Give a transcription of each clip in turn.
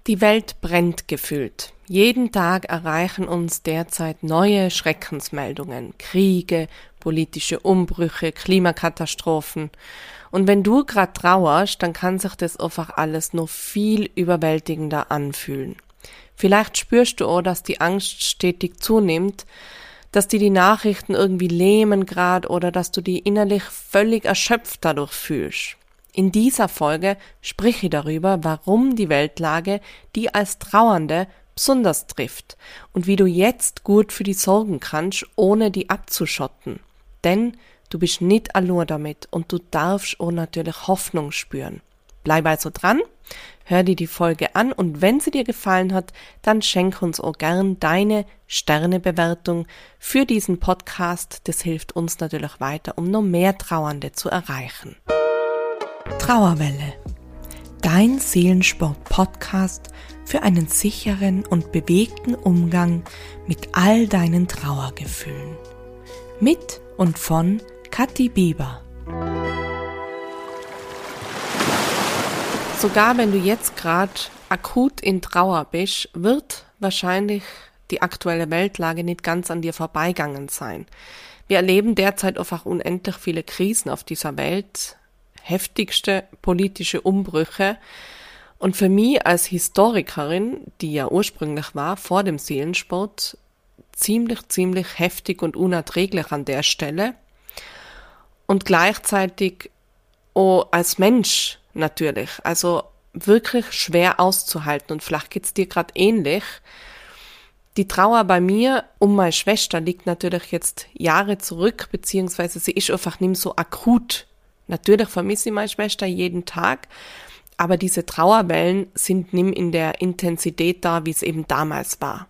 Die Welt brennt gefühlt. Jeden Tag erreichen uns derzeit neue Schreckensmeldungen, Kriege, politische Umbrüche, Klimakatastrophen. Und wenn du gerade trauerst, dann kann sich das einfach alles noch viel überwältigender anfühlen. Vielleicht spürst du auch, dass die Angst stetig zunimmt, dass die Nachrichten irgendwie lähmen gerade oder dass du die innerlich völlig erschöpft dadurch fühlst. In dieser Folge spreche ich darüber, warum die Weltlage die als Trauernde besonders trifft und wie du jetzt gut für die sorgen kannst, ohne die abzuschotten. Denn du bist nicht allein damit und du darfst auch natürlich Hoffnung spüren. Bleib also dran, hör dir die Folge an und wenn sie dir gefallen hat, dann schenk uns auch gern deine Sternebewertung für diesen Podcast. Das hilft uns natürlich weiter, um noch mehr Trauernde zu erreichen. Trauerwelle, dein Seelensport-Podcast für einen sicheren und bewegten Umgang mit all deinen Trauergefühlen. Mit und von Kathi Bieber. Sogar wenn du jetzt gerade akut in Trauer bist, wird wahrscheinlich die aktuelle Weltlage nicht ganz an dir vorbeigegangen sein. Wir erleben derzeit einfach unendlich viele Krisen auf dieser Welt, heftigste politische Umbrüche. Und für mich als Historikerin, die ja ursprünglich war, vor dem Seelensport, ziemlich heftig und unerträglich an der Stelle. Und gleichzeitig auch als Mensch natürlich, also wirklich schwer auszuhalten. Und vielleicht geht's dir gerade ähnlich. Die Trauer bei mir um meine Schwester liegt natürlich jetzt Jahre zurück, beziehungsweise sie ist einfach nicht mehr so akut. Natürlich vermisse ich meine Schwester jeden Tag, aber diese Trauerwellen sind nicht mehr in der Intensität da, wie es eben damals war.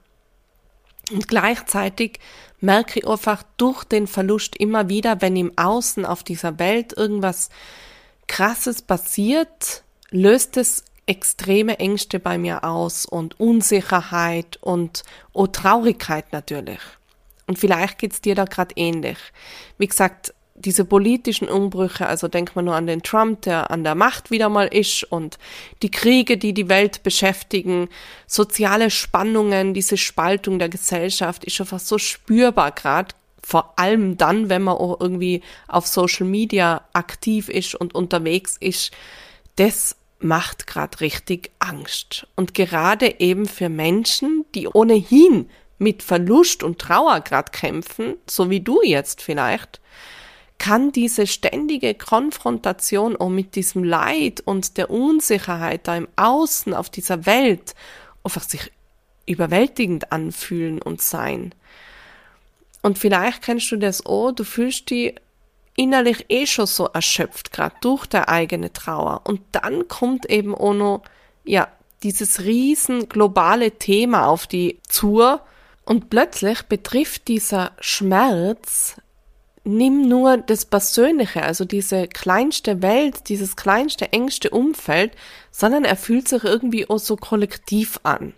Und gleichzeitig merke ich einfach durch den Verlust immer wieder, wenn im Außen auf dieser Welt irgendwas Krasses passiert, löst es extreme Ängste bei mir aus und Unsicherheit und auch Traurigkeit natürlich. Und vielleicht geht's dir da gerade ähnlich. Wie gesagt, diese politischen Umbrüche, also denkt man nur an den Trump, der an der Macht wieder mal ist und die Kriege, die die Welt beschäftigen, soziale Spannungen, diese Spaltung der Gesellschaft ist einfach so spürbar gerade, vor allem dann, wenn man auch irgendwie auf Social Media aktiv ist und unterwegs ist, das macht gerade richtig Angst. Und gerade eben für Menschen, die ohnehin mit Verlust und Trauer gerade kämpfen, so wie du jetzt vielleicht, kann diese ständige Konfrontation auch mit diesem Leid und der Unsicherheit da im Außen auf dieser Welt einfach sich überwältigend anfühlen und sein. Und vielleicht kennst du das auch, du fühlst dich innerlich schon so erschöpft, gerade durch deine eigene Trauer. Und dann kommt eben auch noch, dieses riesen globale Thema auf die zu und plötzlich betrifft dieser Schmerz nimm nur das Persönliche, also diese kleinste Welt, dieses kleinste, engste Umfeld, sondern er fühlt sich irgendwie auch so kollektiv an.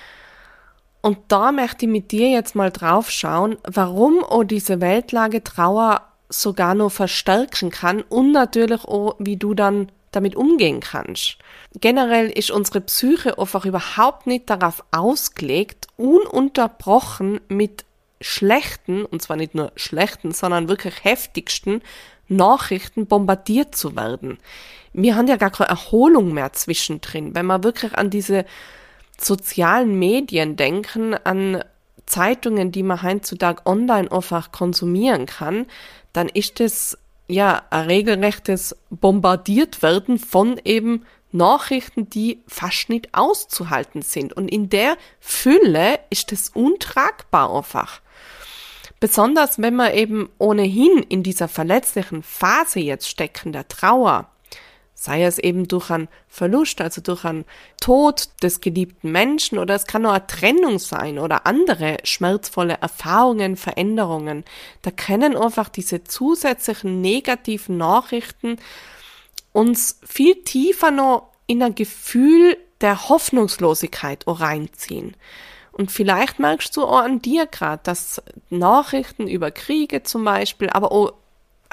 Und da möchte ich mit dir jetzt mal drauf schauen, warum auch diese Weltlage Trauer sogar noch verstärken kann und natürlich auch, wie du dann damit umgehen kannst. Generell ist unsere Psyche einfach überhaupt nicht darauf ausgelegt, ununterbrochen mit schlechten, und zwar nicht nur schlechten, sondern wirklich heftigsten Nachrichten bombardiert zu werden. Wir haben ja gar keine Erholung mehr zwischendrin. Wenn wir wirklich an diese sozialen Medien denken, an Zeitungen, die man heutzutage online einfach konsumieren kann, dann ist es ein regelrechtes Bombardiertwerden von eben Nachrichten, die fast nicht auszuhalten sind. Und in der Fülle ist es untragbar einfach. Besonders wenn wir eben ohnehin in dieser verletzlichen Phase jetzt stecken, der Trauer, sei es eben durch einen Verlust, also durch einen Tod des geliebten Menschen oder es kann auch eine Trennung sein oder andere schmerzvolle Erfahrungen, Veränderungen. Da können einfach diese zusätzlichen negativen Nachrichten uns viel tiefer noch in ein Gefühl der Hoffnungslosigkeit auch reinziehen. Und vielleicht merkst du auch an dir gerade, dass Nachrichten über Kriege zum Beispiel, aber auch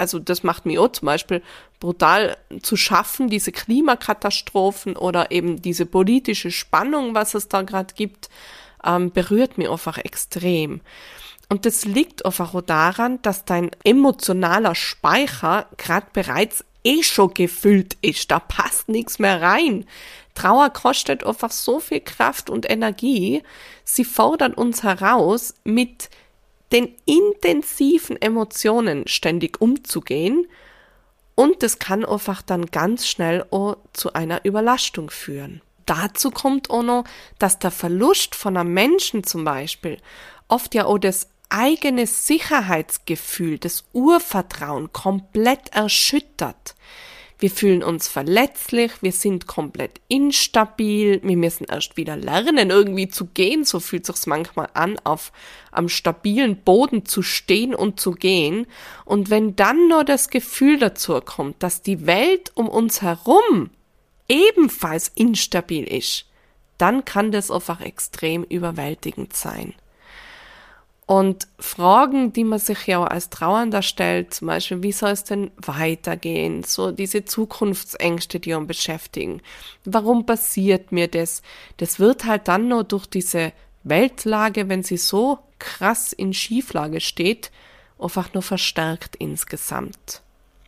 Also das macht mir auch zum Beispiel brutal zu schaffen, diese Klimakatastrophen oder eben diese politische Spannung, was es da gerade gibt, berührt mich einfach extrem. Und das liegt einfach auch daran, dass dein emotionaler Speicher gerade bereits schon gefüllt ist. Da passt nichts mehr rein. Trauer kostet einfach so viel Kraft und Energie. Sie fordern uns heraus, mit den intensiven Emotionen ständig umzugehen. Und das kann einfach dann ganz schnell auch zu einer Überlastung führen. Dazu kommt auch noch, dass der Verlust von einem Menschen zum Beispiel oft ja auch das eigene Sicherheitsgefühl, das Urvertrauen komplett erschüttert. Wir fühlen uns verletzlich, wir sind komplett instabil, wir müssen erst wieder lernen, irgendwie zu gehen, so fühlt sich's manchmal an, am stabilen Boden zu stehen und zu gehen. Und wenn dann nur das Gefühl dazu kommt, dass die Welt um uns herum ebenfalls instabil ist, dann kann das einfach extrem überwältigend sein. Und Fragen, die man sich ja auch als Trauernder stellt, zum Beispiel, wie soll es denn weitergehen? So diese Zukunftsängste, die uns beschäftigen. Warum passiert mir das? Das wird halt dann nur durch diese Weltlage, wenn sie so krass in Schieflage steht, einfach nur verstärkt insgesamt.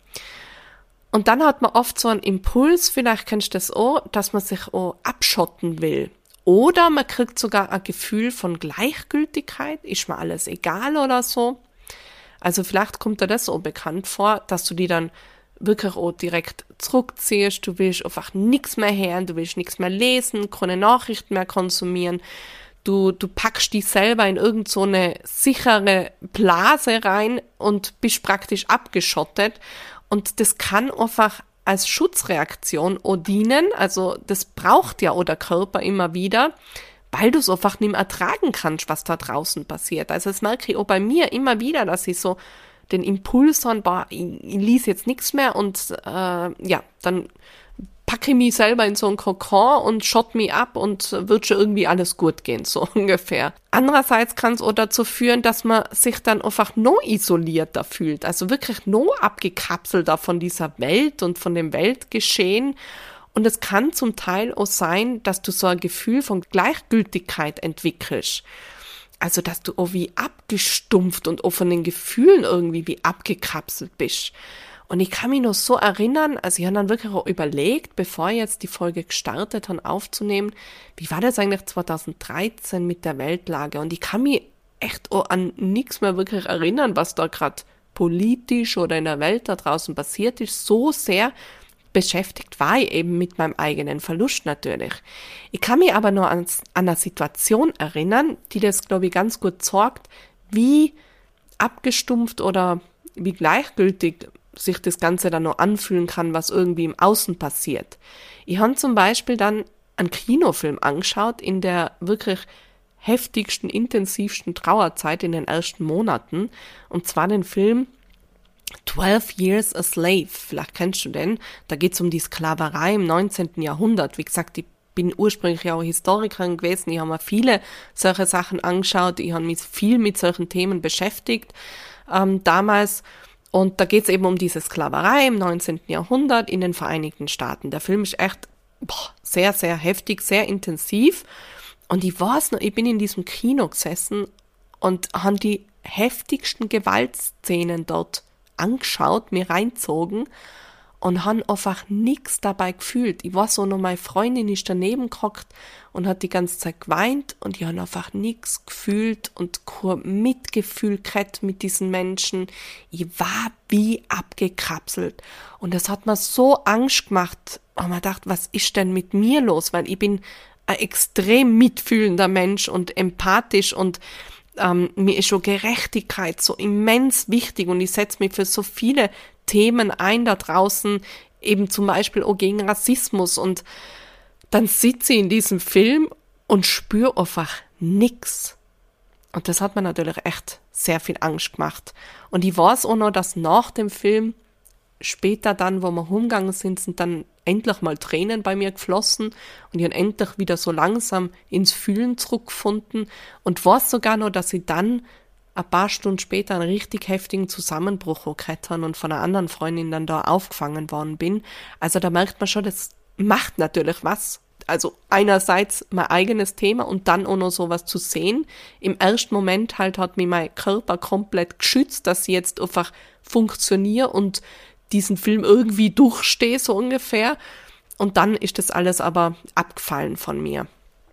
Und dann hat man oft so einen Impuls, vielleicht kennst du das auch, dass man sich auch abschotten will. Oder man kriegt sogar ein Gefühl von Gleichgültigkeit, ist mir alles egal oder so. Also vielleicht kommt dir das so bekannt vor, dass du die dann wirklich auch direkt zurückziehst, du willst einfach nichts mehr hören, du willst nichts mehr lesen, keine Nachrichten mehr konsumieren. Du packst dich selber in irgend so eine sichere Blase rein und bist praktisch abgeschottet. Und das kann einfach als Schutzreaktion auch dienen, also das braucht ja auch der Körper immer wieder, weil du es einfach nicht mehr ertragen kannst, was da draußen passiert. Also das merke ich auch bei mir immer wieder, dass ich so den Impuls habe, ich lese jetzt nichts mehr und dann packe ich mich selber in so einen Kokon und schott mich ab und wird schon irgendwie alles gut gehen, so ungefähr. Andererseits kann es auch dazu führen, dass man sich dann einfach noch isolierter fühlt, also wirklich noch abgekapselter von dieser Welt und von dem Weltgeschehen. Und es kann zum Teil auch sein, dass du so ein Gefühl von Gleichgültigkeit entwickelst. Also, dass du auch wie abgestumpft und auch von den Gefühlen irgendwie wie abgekapselt bist. Und ich kann mich noch so erinnern, also ich habe dann wirklich auch überlegt, bevor ich jetzt die Folge gestartet habe, aufzunehmen, wie war das eigentlich 2013 mit der Weltlage? Und ich kann mich echt auch an nichts mehr wirklich erinnern, was da gerade politisch oder in der Welt da draußen passiert ist. So sehr beschäftigt war ich eben mit meinem eigenen Verlust natürlich. Ich kann mich aber nur an eine Situation erinnern, die das, glaube ich, ganz gut zeigt, wie abgestumpft oder wie gleichgültig sich das Ganze dann noch anfühlen kann, was irgendwie im Außen passiert. Ich habe zum Beispiel dann einen Kinofilm angeschaut in der wirklich heftigsten, intensivsten Trauerzeit in den ersten Monaten, und zwar den Film 12 Years a Slave. Vielleicht kennst du den. Da geht es um die Sklaverei im 19. Jahrhundert. Wie gesagt, ich bin ursprünglich auch Historikerin gewesen. Ich habe mir viele solche Sachen angeschaut. Ich habe mich viel mit solchen Themen beschäftigt damals. Und da geht es eben um diese Sklaverei im 19. Jahrhundert in den Vereinigten Staaten. Der Film ist echt sehr, sehr heftig, sehr intensiv. Und ich weiß noch, ich bin in diesem Kino gesessen und habe die heftigsten Gewaltszenen dort angeschaut, mir reinzogen und habe einfach nichts dabei gefühlt. Ich weiß so noch, meine Freundin ist daneben gehockt und hat die ganze Zeit geweint und ich habe einfach nichts gefühlt und kein Mitgefühl gehabt mit diesen Menschen. Ich war wie abgekapselt und das hat mir so Angst gemacht. Und man dachte, was ist denn mit mir los? Weil ich bin ein extrem mitfühlender Mensch und empathisch und mir ist schon Gerechtigkeit so immens wichtig und ich setze mich für so viele Themen ein da draußen, eben zum Beispiel auch gegen Rassismus, und dann sitze ich in diesem Film und spüre einfach nix. Und das hat mir natürlich echt sehr viel Angst gemacht. Und ich weiß auch noch, dass nach dem Film später dann, wo wir rumgegangen sind dann endlich mal Tränen bei mir geflossen und ich habe endlich wieder so langsam ins Fühlen zurückgefunden und weiß sogar noch, dass ich dann ein paar Stunden später einen richtig heftigen Zusammenbruch gehabt und von einer anderen Freundin dann da aufgefangen worden bin. Also da merkt man schon, das macht natürlich was. Also einerseits mein eigenes Thema und dann auch noch sowas zu sehen. Im ersten Moment halt hat mich mein Körper komplett geschützt, dass ich jetzt einfach funktioniere und diesen Film irgendwie durchstehe, so ungefähr. Und dann ist das alles aber abgefallen von mir.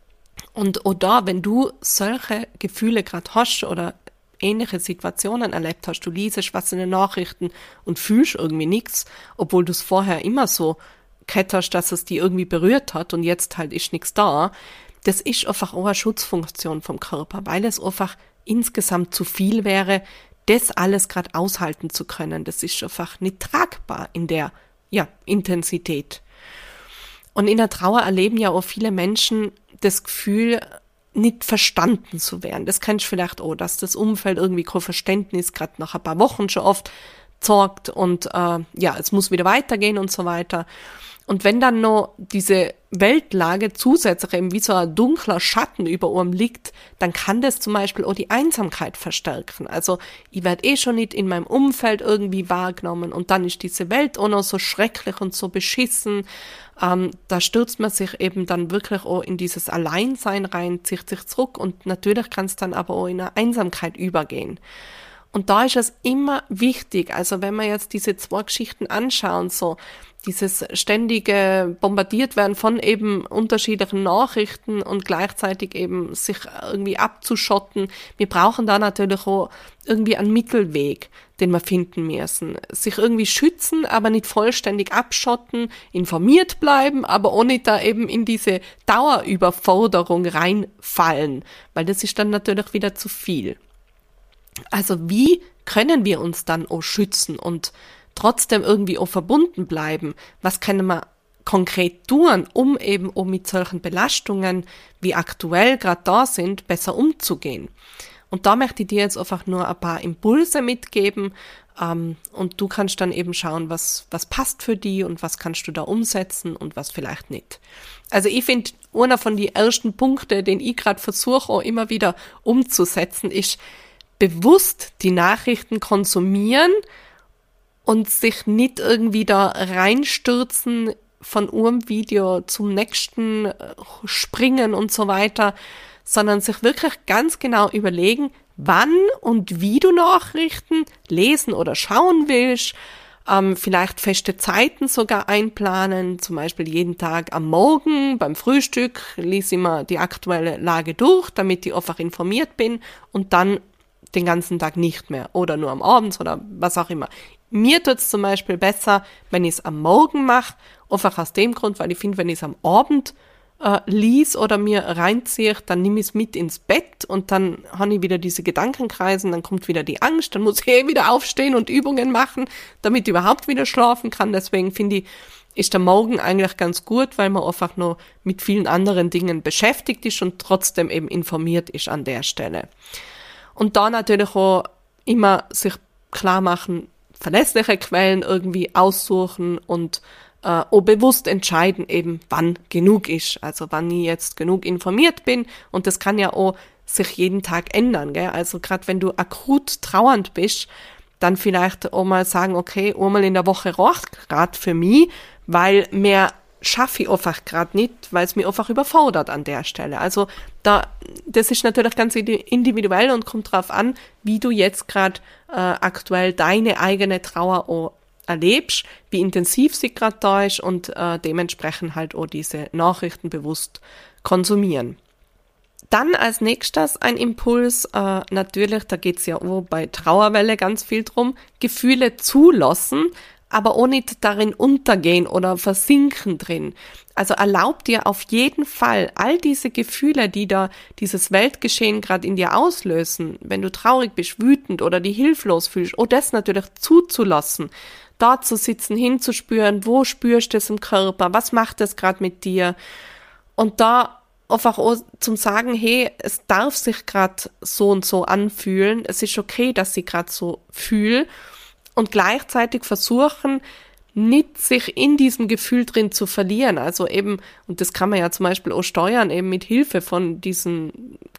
Und auch da, wenn du solche Gefühle gerade hast oder ähnliche Situationen erlebt hast, du liest was in den Nachrichten und fühlst irgendwie nichts, obwohl du es vorher immer so gehabt hast, dass es die irgendwie berührt hat und jetzt halt ist nichts da, das ist einfach auch eine Schutzfunktion vom Körper, weil es einfach insgesamt zu viel wäre, das alles gerade aushalten zu können. Das ist einfach nicht tragbar in der Intensität. Und in der Trauer erleben ja auch viele Menschen das Gefühl, nicht verstanden zu werden. Das kennst du vielleicht auch, dass das Umfeld irgendwie kein Verständnis gerade nach ein paar Wochen schon oft sorgt und es muss wieder weitergehen und so weiter. Und wenn dann noch diese Weltlage zusätzlich eben wie so ein dunkler Schatten über einem liegt, dann kann das zum Beispiel auch die Einsamkeit verstärken. Also ich werde schon nicht in meinem Umfeld irgendwie wahrgenommen und dann ist diese Welt auch noch so schrecklich und so beschissen. Da stürzt man sich eben dann wirklich auch in dieses Alleinsein rein, zieht sich zurück und natürlich kann es dann aber auch in eine Einsamkeit übergehen. Und da ist es immer wichtig, also wenn wir jetzt diese zwei Geschichten anschauen, so dieses ständige bombardiert werden von eben unterschiedlichen Nachrichten und gleichzeitig eben sich irgendwie abzuschotten. Wir brauchen da natürlich auch irgendwie einen Mittelweg, den wir finden müssen. Sich irgendwie schützen, aber nicht vollständig abschotten, informiert bleiben, aber auch nicht da eben in diese Dauerüberforderung reinfallen, weil das ist dann natürlich wieder zu viel. Also wie können wir uns dann auch schützen und trotzdem irgendwie auch verbunden bleiben? Was können wir konkret tun, um eben auch mit solchen Belastungen, wie aktuell gerade da sind, besser umzugehen? Und da möchte ich dir jetzt einfach nur ein paar Impulse mitgeben und du kannst dann eben schauen, was passt für dich und was kannst du da umsetzen und was vielleicht nicht. Also ich finde, einer von den ersten Punkten, den ich gerade versuche auch immer wieder umzusetzen, ist bewusst die Nachrichten konsumieren und sich nicht irgendwie da reinstürzen, von einem Video zum nächsten springen und so weiter, sondern sich wirklich ganz genau überlegen, wann und wie du Nachrichten lesen oder schauen willst, vielleicht feste Zeiten sogar einplanen, zum Beispiel jeden Tag am Morgen beim Frühstück lese ich mal die aktuelle Lage durch, damit ich einfach informiert bin und dann den ganzen Tag nicht mehr oder nur am Abend oder was auch immer. Mir tut's zum Beispiel besser, wenn ich es am Morgen mache, einfach aus dem Grund, weil ich finde, wenn ich es am Abend lies oder mir reinziehe, dann nehme ich es mit ins Bett und dann habe ich wieder diese Gedankenkreisen, dann kommt wieder die Angst, dann muss ich wieder aufstehen und Übungen machen, damit ich überhaupt wieder schlafen kann. Deswegen finde ich, ist der Morgen eigentlich ganz gut, weil man einfach nur mit vielen anderen Dingen beschäftigt ist und trotzdem eben informiert ist an der Stelle. Und da natürlich auch immer sich klar machen, verlässliche Quellen irgendwie aussuchen und auch bewusst entscheiden eben, wann genug ist. Also wann ich jetzt genug informiert bin. Und das kann ja auch sich jeden Tag ändern, gell? Also gerade wenn du akut trauernd bist, dann vielleicht auch mal sagen, okay, einmal in der Woche reicht gerade für mich, weil mehr schaffe ich einfach gerade nicht, weil es mich einfach überfordert an der Stelle. Also das ist natürlich ganz individuell und kommt drauf an, wie du jetzt gerade aktuell deine eigene Trauer auch erlebst, wie intensiv sie gerade da ist und dementsprechend halt auch diese Nachrichten bewusst konsumieren. Dann als nächstes ein Impuls, natürlich, da geht's ja auch bei Trauerwelle ganz viel drum, Gefühle zulassen, aber auch nicht darin untergehen oder versinken drin. Also erlaub dir auf jeden Fall all diese Gefühle, die da dieses Weltgeschehen gerade in dir auslösen, wenn du traurig bist, wütend oder dich hilflos fühlst, auch das natürlich zuzulassen, da zu sitzen, hinzuspüren, wo spürst du es im Körper, was macht es gerade mit dir und da einfach auch zum Sagen, hey, es darf sich gerade so und so anfühlen, es ist okay, dass ich gerade so fühle und gleichzeitig versuchen, nicht sich in diesem Gefühl drin zu verlieren. Also eben, und das kann man ja zum Beispiel auch steuern, eben mit Hilfe von diesen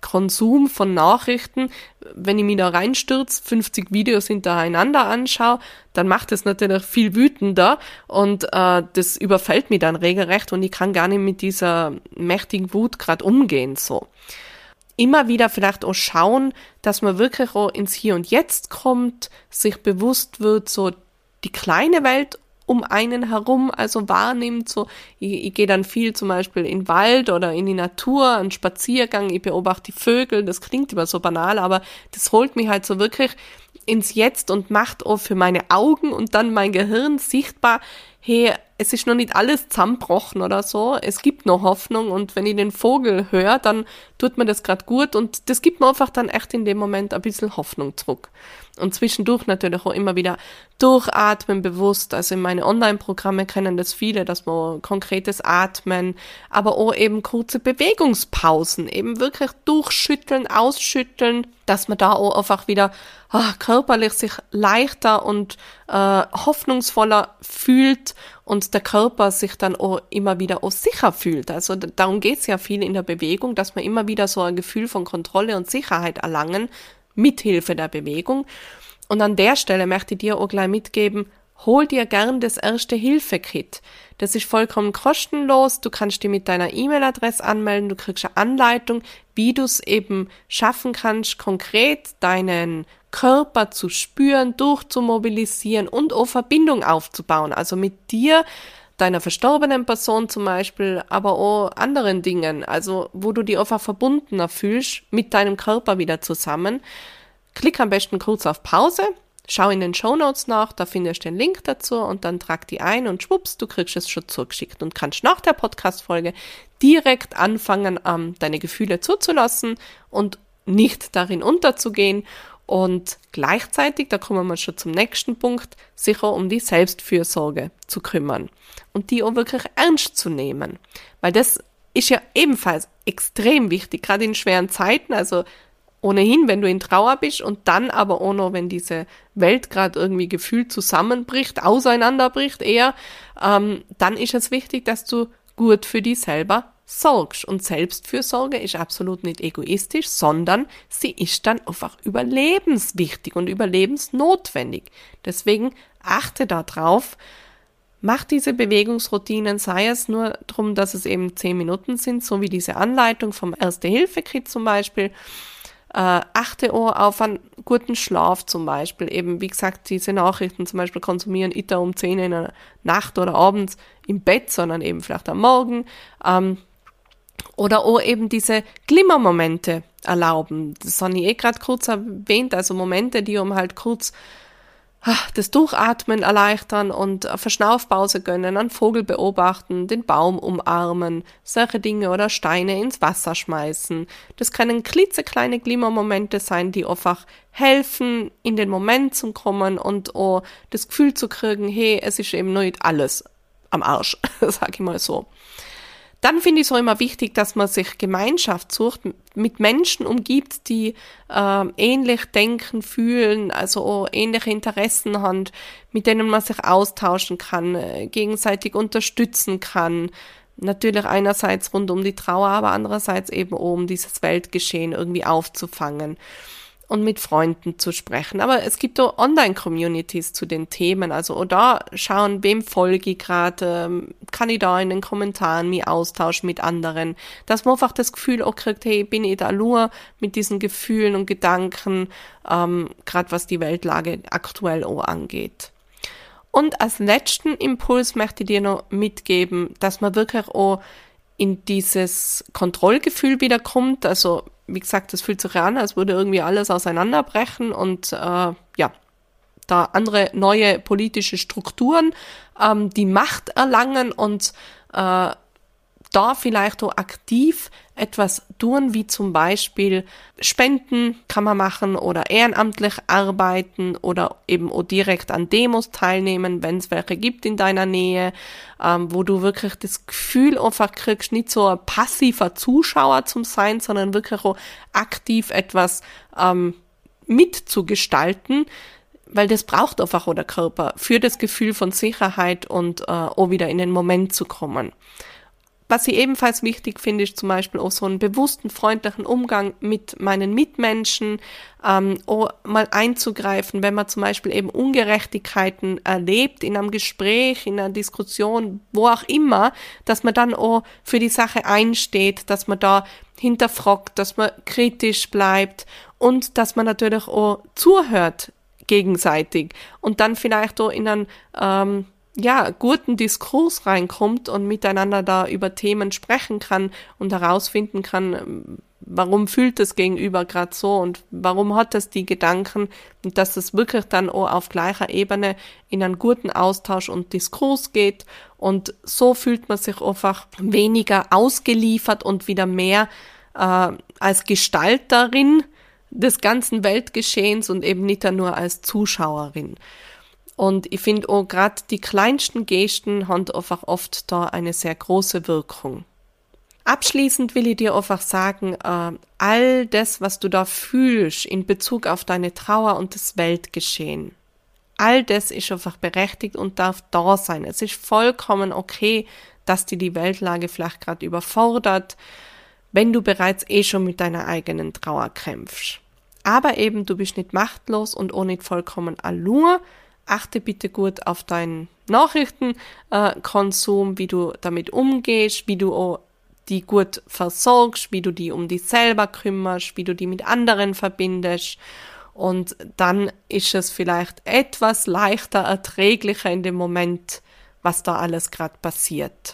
Konsum von Nachrichten, wenn ich mich da reinstürze, 50 Videos hintereinander anschaue, dann macht es natürlich viel wütender und das überfällt mich dann regelrecht und ich kann gar nicht mit dieser mächtigen Wut gerade umgehen, so. Immer wieder vielleicht auch schauen, dass man wirklich auch ins Hier und Jetzt kommt, sich bewusst wird, so die kleine Welt um einen herum, also wahrnimmt, so, ich gehe dann viel zum Beispiel in den Wald oder in die Natur, einen Spaziergang, ich beobachte die Vögel, das klingt immer so banal, aber das holt mich halt so wirklich ins Jetzt und macht auch für meine Augen und dann mein Gehirn sichtbar, hey, es ist noch nicht alles zusammengebrochen oder so, es gibt noch Hoffnung und wenn ich den Vogel höre, dann tut mir das gerade gut und das gibt mir einfach dann echt in dem Moment ein bisschen Hoffnung zurück. Und zwischendurch natürlich auch immer wieder durchatmen bewusst, also in meine Online-Programme kennen das viele, dass man konkretes Atmen, aber auch eben kurze Bewegungspausen, eben wirklich durchschütteln, ausschütteln, dass man da auch einfach wieder körperlich sich leichter und hoffnungsvoller fühlt und der Körper sich dann auch immer wieder auch sicher fühlt. Also darum geht's ja viel in der Bewegung, dass wir immer wieder so ein Gefühl von Kontrolle und Sicherheit erlangen, mithilfe der Bewegung. Und an der Stelle möchte ich dir auch gleich mitgeben, hol dir gern das Erste-Hilfe-Kit. Das ist vollkommen kostenlos, du kannst dich mit deiner E-Mail-Adresse anmelden, du kriegst eine Anleitung, wie du es eben schaffen kannst, konkret deinen Körper zu spüren, durchzumobilisieren und auch Verbindung aufzubauen. Also mit dir, deiner verstorbenen Person zum Beispiel, aber auch anderen Dingen, also wo du dich einfach verbundener fühlst mit deinem Körper wieder zusammen. Klick am besten kurz auf Pause, schau in den Shownotes nach, da findest du den Link dazu und dann trag die ein und schwupps, du kriegst es schon zugeschickt und kannst nach der Podcast-Folge direkt anfangen, deine Gefühle zuzulassen und nicht darin unterzugehen und gleichzeitig, da kommen wir schon zum nächsten Punkt, sich auch um die Selbstfürsorge zu kümmern und die auch wirklich ernst zu nehmen, weil das ist ja ebenfalls extrem wichtig, gerade in schweren Zeiten, also ohnehin, wenn du in Trauer bist und dann aber auch noch, wenn diese Welt gerade irgendwie gefühlt zusammenbricht, auseinanderbricht eher, dann ist es wichtig, dass du gut für dich selber sorgst. Und Selbstfürsorge ist absolut nicht egoistisch, sondern sie ist dann einfach überlebenswichtig und überlebensnotwendig. Deswegen achte da drauf, mach diese Bewegungsroutinen, sei es nur darum, dass es eben 10 Minuten sind, so wie diese Anleitung vom Erste-Hilfe-Kit zum Beispiel. Achte auch auf einen guten Schlaf zum Beispiel. Eben, wie gesagt, diese Nachrichten zum Beispiel konsumieren nicht um 10 in der Nacht oder abends im Bett, sondern eben vielleicht am Morgen. Oder auch eben diese Glimmermomente erlauben. Das habe ich gerade kurz erwähnt, also Momente, die halt kurz das Durchatmen erleichtern und eine Verschnaufpause gönnen, einen Vogel beobachten, den Baum umarmen, solche Dinge oder Steine ins Wasser schmeißen. Das können klitzekleine Glimmermomente sein, die einfach helfen, in den Moment zu kommen und auch das Gefühl zu kriegen, hey, es ist eben nicht alles am Arsch, sag ich mal so. Dann finde ich es auch immer wichtig, dass man sich Gemeinschaft sucht, mit Menschen umgibt, die ähnlich denken, fühlen, also auch ähnliche Interessen haben, mit denen man sich austauschen kann, gegenseitig unterstützen kann. Natürlich einerseits rund um die Trauer, aber andererseits eben auch um dieses Weltgeschehen irgendwie aufzufangen und mit Freunden zu sprechen. Aber es gibt auch Online-Communities zu den Themen, also auch da schauen, wem folge ich gerade, kann ich da in den Kommentaren mich austauschen mit anderen, dass man einfach das Gefühl auch kriegt, hey, bin ich da nur mit diesen Gefühlen und Gedanken, gerade was die Weltlage aktuell auch angeht. Und als letzten Impuls möchte ich dir noch mitgeben, dass man wirklich auch in dieses Kontrollgefühl wieder kommt, also wie gesagt, das fühlt sich an, als würde irgendwie alles auseinanderbrechen und da andere neue politische Strukturen die Macht erlangen und da vielleicht auch aktiv etwas tun, wie zum Beispiel Spenden kann man machen oder ehrenamtlich arbeiten oder eben auch direkt an Demos teilnehmen, wenn es welche gibt in deiner Nähe, wo du wirklich das Gefühl einfach kriegst, nicht so ein passiver Zuschauer zu sein, sondern wirklich auch aktiv etwas mitzugestalten, weil das braucht einfach auch der Körper für das Gefühl von Sicherheit und auch wieder in den Moment zu kommen. Was ich ebenfalls wichtig finde, ist zum Beispiel auch so einen bewussten, freundlichen Umgang mit meinen Mitmenschen, auch mal einzugreifen, wenn man zum Beispiel eben Ungerechtigkeiten erlebt in einem Gespräch, in einer Diskussion, wo auch immer, dass man dann auch für die Sache einsteht, dass man da hinterfragt, dass man kritisch bleibt und dass man natürlich auch zuhört gegenseitig und dann vielleicht auch in einen guten Diskurs reinkommt und miteinander da über Themen sprechen kann und herausfinden kann, warum fühlt das Gegenüber gerade so und warum hat es die Gedanken und dass es wirklich dann auch auf gleicher Ebene in einen guten Austausch und Diskurs geht und so fühlt man sich einfach weniger ausgeliefert und wieder mehr als Gestalterin des ganzen Weltgeschehens und eben nicht nur als Zuschauerin. Und ich finde auch gerade die kleinsten Gesten haben einfach oft da eine sehr große Wirkung. Abschließend will ich dir einfach sagen, all das, was du da fühlst in Bezug auf deine Trauer und das Weltgeschehen, all das ist einfach berechtigt und darf da sein. Es ist vollkommen okay, dass dir die Weltlage vielleicht gerade überfordert, wenn du bereits schon mit deiner eigenen Trauer kämpfst. Aber eben, du bist nicht machtlos und auch nicht vollkommen allein. Achte bitte gut auf deinen Nachrichtenkonsum, wie du damit umgehst, wie du auch die gut versorgst, wie du die um dich selber kümmerst, wie du die mit anderen verbindest. Und dann ist es vielleicht etwas leichter erträglicher in dem Moment, was da alles gerade passiert.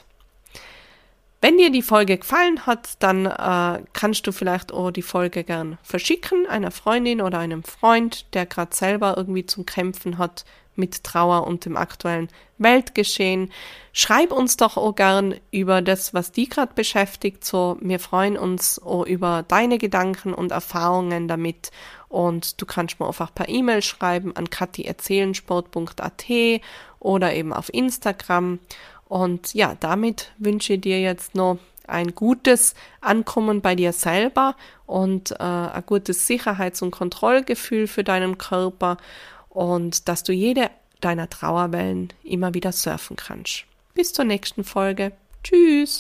Wenn dir die Folge gefallen hat, dann kannst du vielleicht auch die Folge gern verschicken, einer Freundin oder einem Freund, der gerade selber irgendwie zum Kämpfen hat mit Trauer und dem aktuellen Weltgeschehen. Schreib uns doch auch gern über das, was die gerade beschäftigt. So, wir freuen uns auch über deine Gedanken und Erfahrungen damit. Und du kannst mir einfach per E-Mail schreiben an kati@seelensport.at oder eben auf Instagram. Und ja, damit wünsche ich dir jetzt noch ein gutes Ankommen bei dir selber und ein gutes Sicherheits- und Kontrollgefühl für deinen Körper und dass du jede deiner Trauerwellen immer wieder surfen kannst. Bis zur nächsten Folge. Tschüss!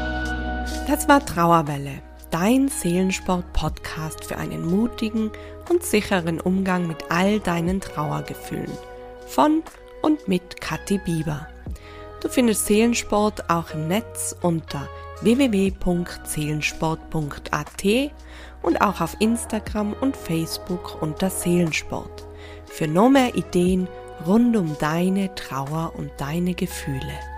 Das war Trauerwelle, dein Seelensport-Podcast für einen mutigen und sicheren Umgang mit all deinen Trauergefühlen. Von und mit Kathi Bieber. Du findest Seelensport auch im Netz unter www.seelensport.at und auch auf Instagram und Facebook unter Seelensport. Für noch mehr Ideen rund um deine Trauer und deine Gefühle.